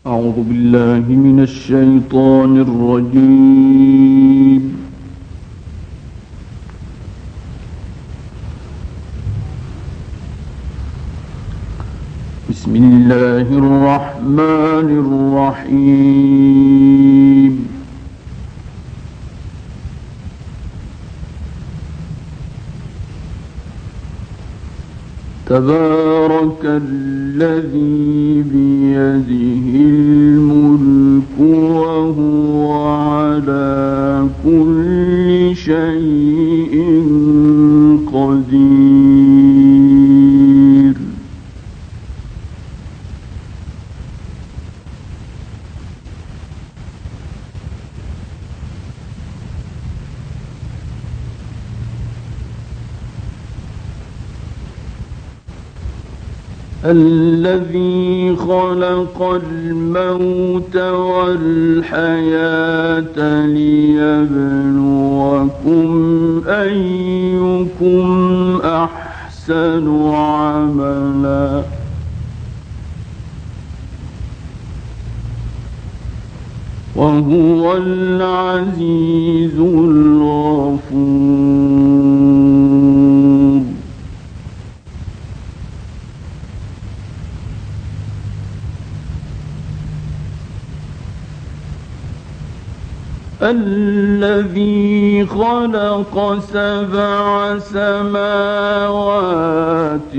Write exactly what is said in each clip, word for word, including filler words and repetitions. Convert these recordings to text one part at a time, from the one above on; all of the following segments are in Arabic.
أعوذ بالله من الشيطان الرجيم. بسم الله الرحمن الرحيم. تبارك الذي بيده الملك وهو على كل شيء قدير. الذي خلق الموت والحياة ليبلوكم أيكم أحسن عملا وهو العزيز الغفور. الذي خلق سبع سماوات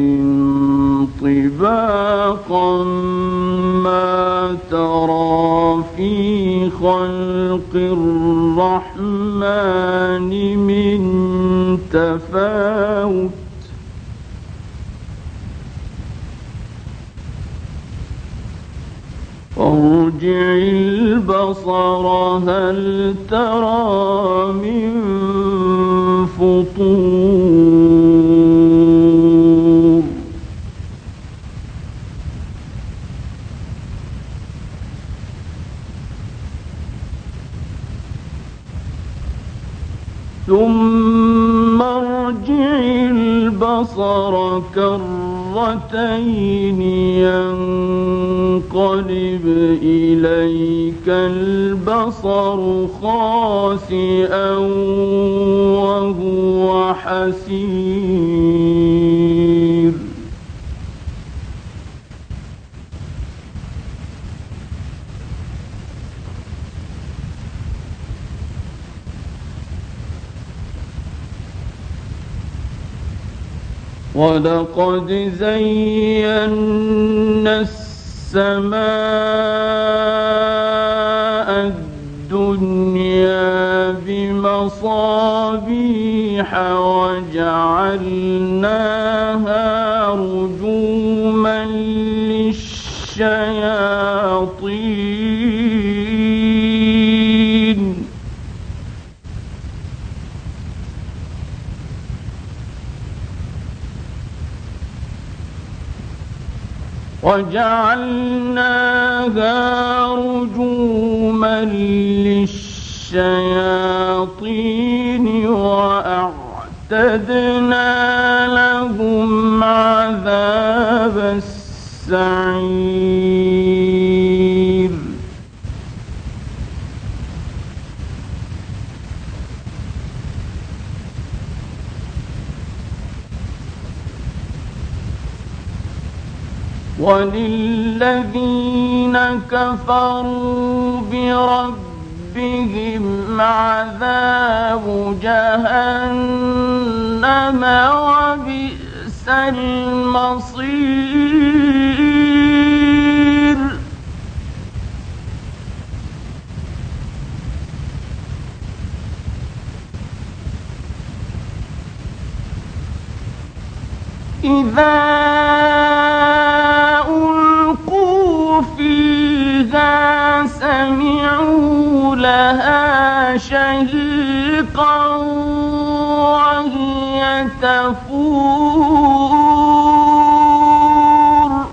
طباقا ما ترى في خلق الرحمن من تفاوت ارجع البصر هل ترى من فطور. ثم ارجع البصر كرتين ينقلب إليك البصر خاسئا وهو حسير. ولقد زينا السماء الدنيا بمصابيح وجعلناها رجوما للشياطين وجعلناها رجوما للشياطين وأعتدنا لهم عذاب السعير. وللذين كفروا بربهم عذاب جهنم وبئس المصير. إذا ألقوا فيها سمعوا لها شهيقا وهي تفور.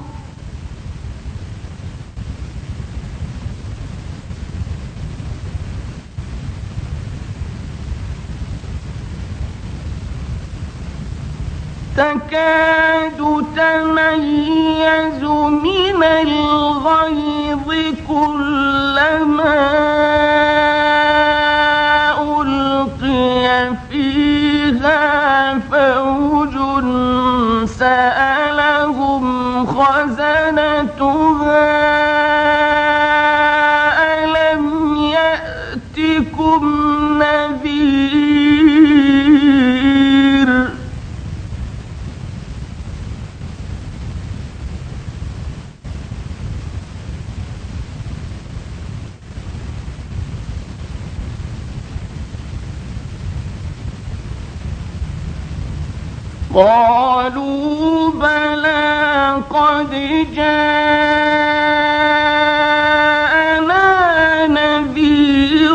تكاد تميز من الغيظ خزنتها ألم يأتكم نذير قالوا بلى قد جاءنا نذير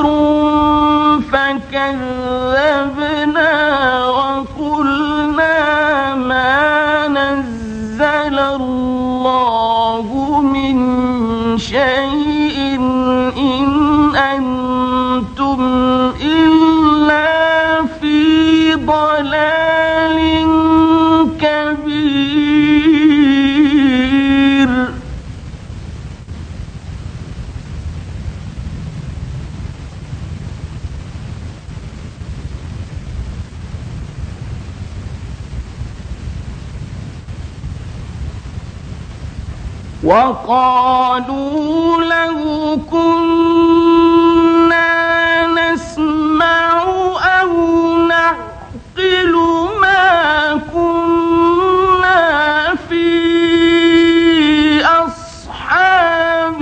فكذبنا وقلنا ما نزل الله من شيء إن أنتم إلا في ضلال كبير وقالوا لو كنا نسمع أو نعقل ما كنا في أصحاب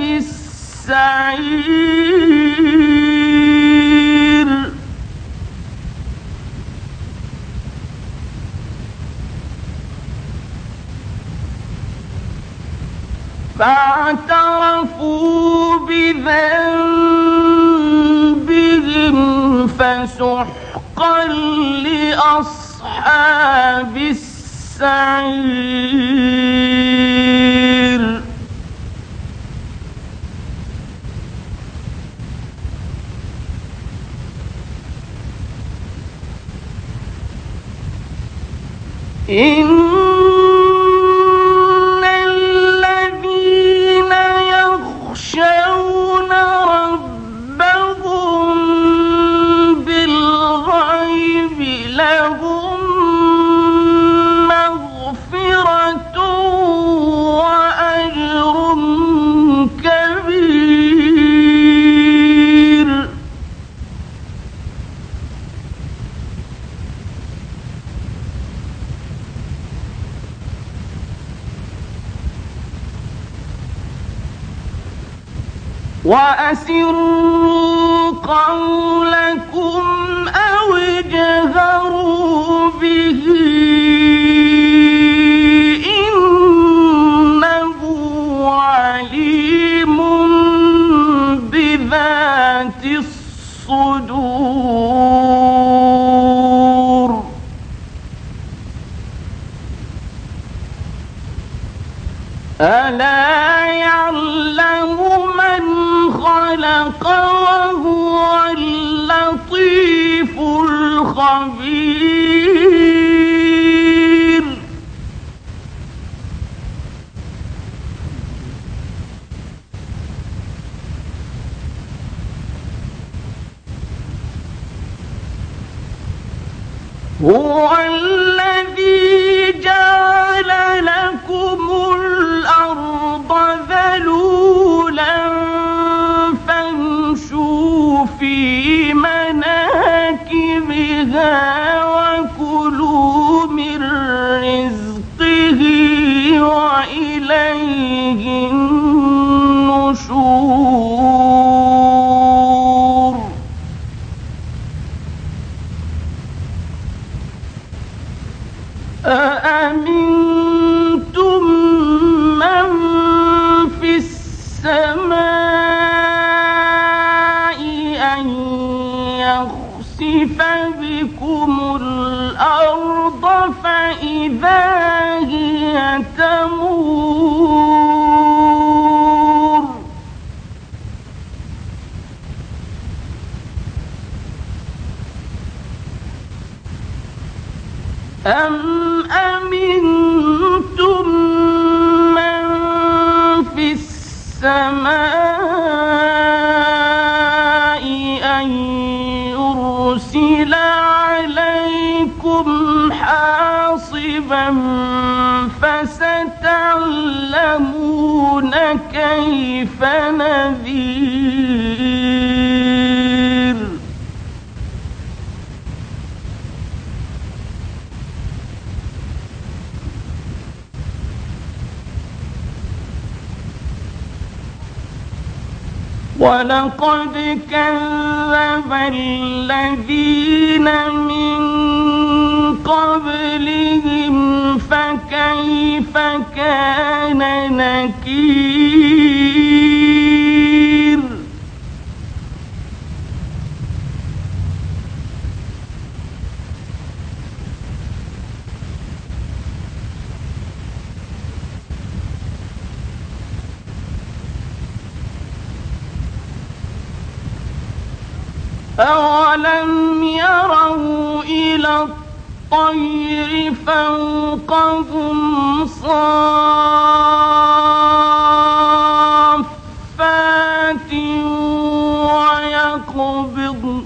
السعير فاعترفوا بذنبهم فسحقا لأصحاب السعير إن الذين يخشون ربهم بالغيب لهم مغفرة وأجر كبير وأسروا قولكم أو اجهروا به إنه عليم بذات الصدور ألا يعلم من خلق وهو اللطيف الخبير هو الذي جعل لكم الأرض ذلولا فامشوا في مناكبها وكلوا من رزقه وإليه النشور أأمنتم من في السماء أن يخسف بكم الأرض فإذا هي تمور أم أمنتم من في السماء أن يرسل عليكم حاصبا فستعلمون فكيف نذير ولقد كذب الذين من قبلهم فكيف كان نكير أولم يروا إلى الطير فوقهم صافات ويقبضن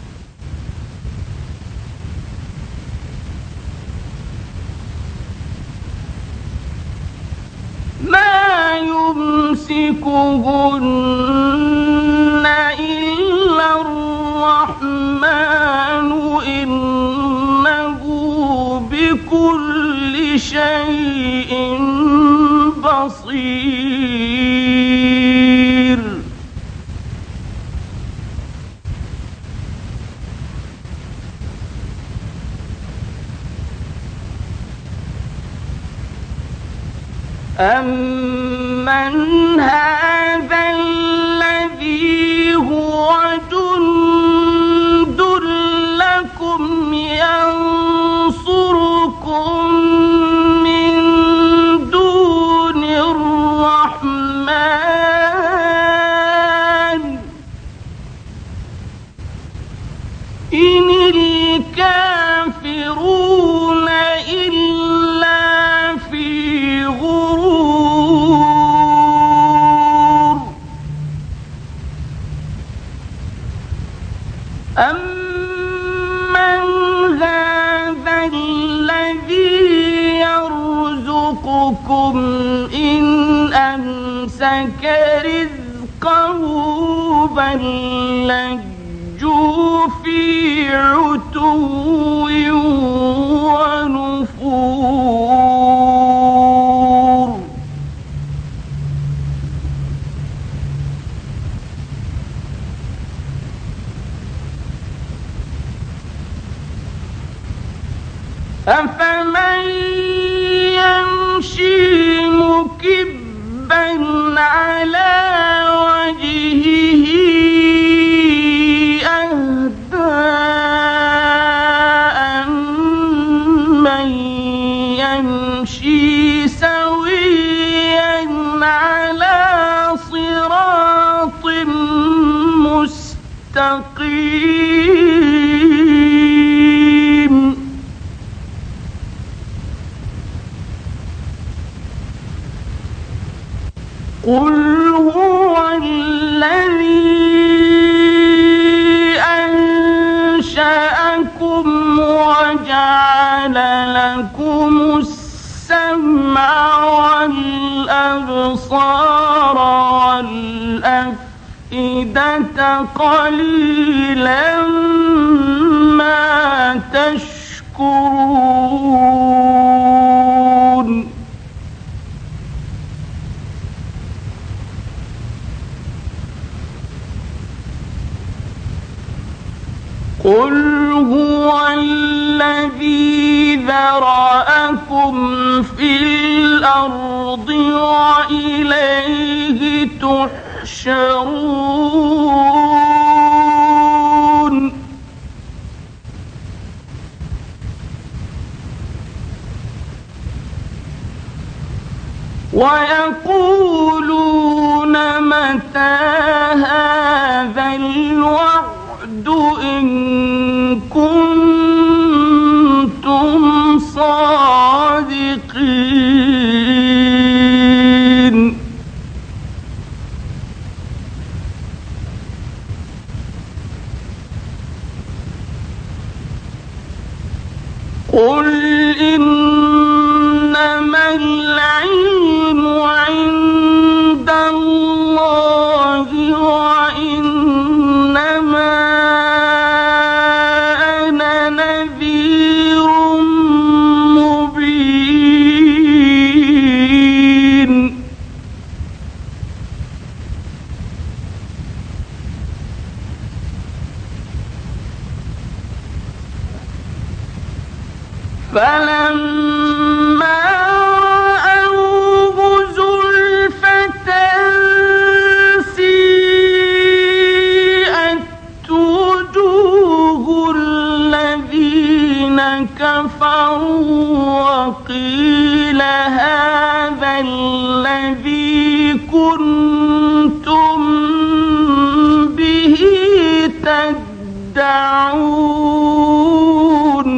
ما يمسكهن إلا الرحمن إنه بكل شيء بصير أمن هذا الذي هو جند لكم ينصركم من دون الرحمن إن الكافرون إلا في غرور أمن هذا الذي يرزقكم إن أمسك رزقه بل لجوا في عتو ونفور أفمن يمشي مكبا على وجهه أهدى أمن يمشي سويا على صراط مستقيم قل هو الذي أنشأكم وجعل لكم السمع والأبصار والأفئدة قليلا ما تشكرون قل هو الذي ذرأكم في الأرض وإليه تحشرون ويقولون متى هذا الوعد إن كنتم صادقين قل إنما العلم عند فلما رأوه زلفة سيئت وجوه الذين كفروا وقيل هذا الذي كنتم به تدعون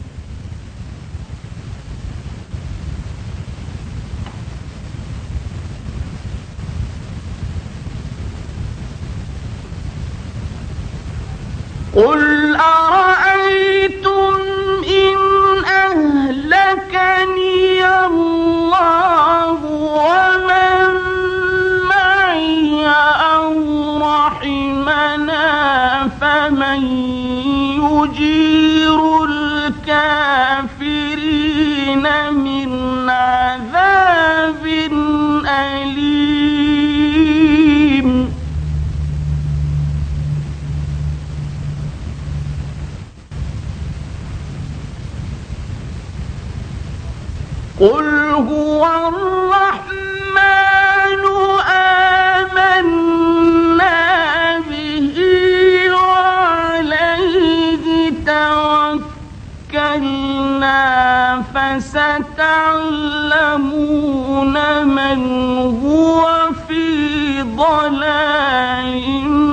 قل أرأيتم إن أهلكني الله ومن معي أو رحمنا فمن يجير الكافرين من عذاب أليم قل هو الرحمن آمنا به وعليه توكلنا فستعلمون من هو في ضلال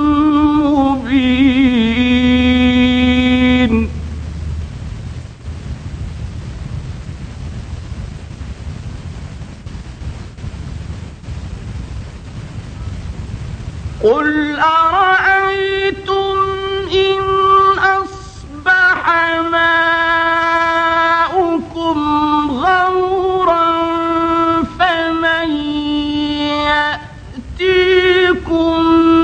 مبين قل أرأيتم إن أصبح ماؤكم غورا فمن يأتيكم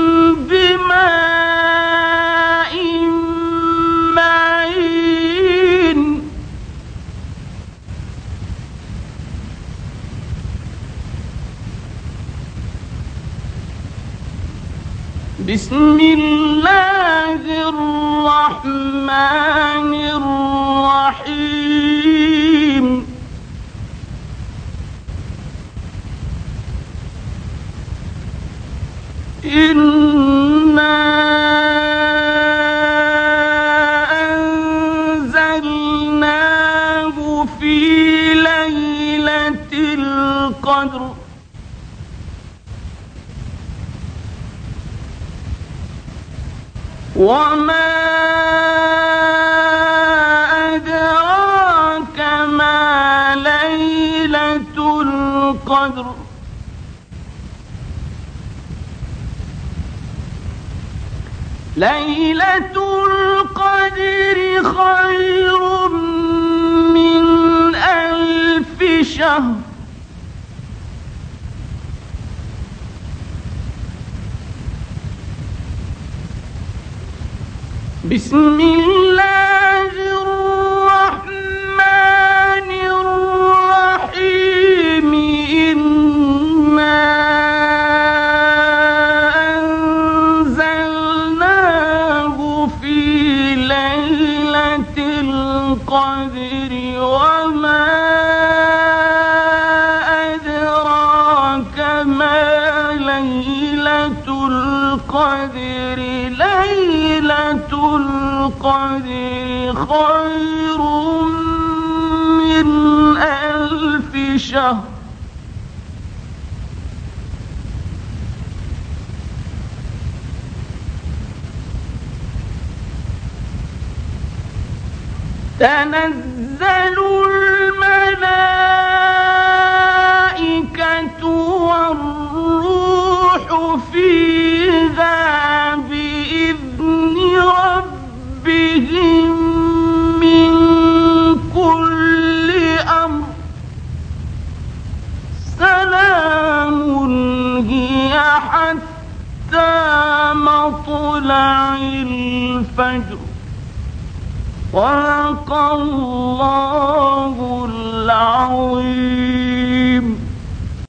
بماء معين بسم الله الرحمن الرحيم إنا أنزلناه في ليلة القدر وما أدراك ما ليلة القدر ليلة القدر خير من ألف شهر بسم الله الرحمن الرحيم إنا أنزلناه في ليلة القدر وما أدراك ما ليلة القدر ليلة القدر خير من ألف شهر تنزل الملائكة والروح فيها بإذن ربهم من كل أمر سلام هي حتى مطلع الفجر صدق الله العظيم.